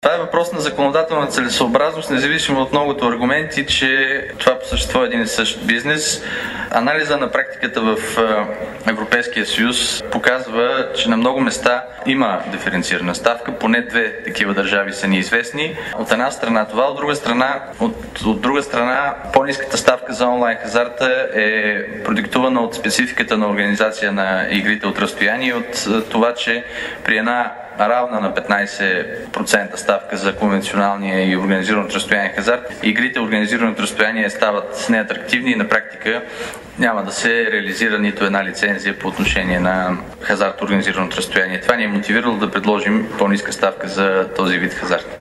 Това е въпрос на законодателна целесъобразност, независимо от многото аргументи, че това по същество е един и същ бизнес. Анализа на практиката в Европейския съюз показва, че на много места има диференцирана ставка, поне две такива държави са ни известни. От една страна това, от друга страна по-ниската ставка за онлайн хазарта е продиктувана от спецификата на организация на игрите от разстояние, от това, че при една равна на 15% ставка за конвенционалния и организиран от разстояние хазарт, игрите организирани от разстояние стават неатрактивни и на практика няма да се реализира нито една лицензия по отношение на хазарт организиран от разстояние. Това ни е мотивирало да предложим по-ниска ставка за този вид хазарт.